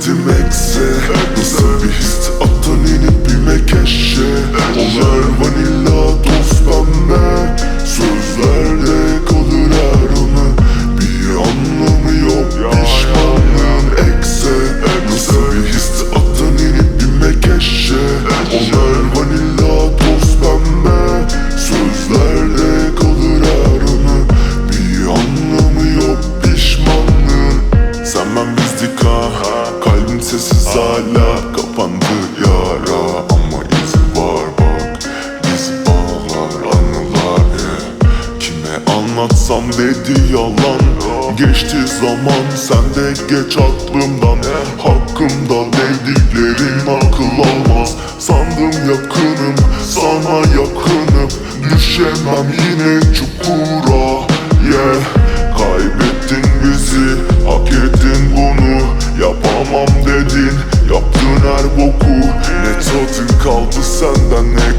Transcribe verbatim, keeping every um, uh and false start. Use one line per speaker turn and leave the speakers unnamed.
dedim ekse. Nasıl bir histi attan inip bir mekeşe. Onlar vanilla toz pembe, sözlerde kalır her anı. Bir anlamı yok pişmanlığın ekse. Nasıl bir histi attan inip bir mekeşe. Onlar vanilla toz pembe, sözlerde kalır her anı. Bir anlamı yok pişmanlığın. Sen ben bizdik ha, kalbim sessiz hala. Kapandı yara ama iz var bak, iz bağlar anılar yeah. Kime anlatsam dedi yalan. Geçti zaman sen de geç aklımdan. Hakkımda dediklerin akıl almaz. Sandım yakınım, sana yakınım. Düşemem yine çukura yeah. Kaybettin bizi, hak ettin bunu. Yapamam dedin, yaptın her boku. Ne tadın kaldı senden ne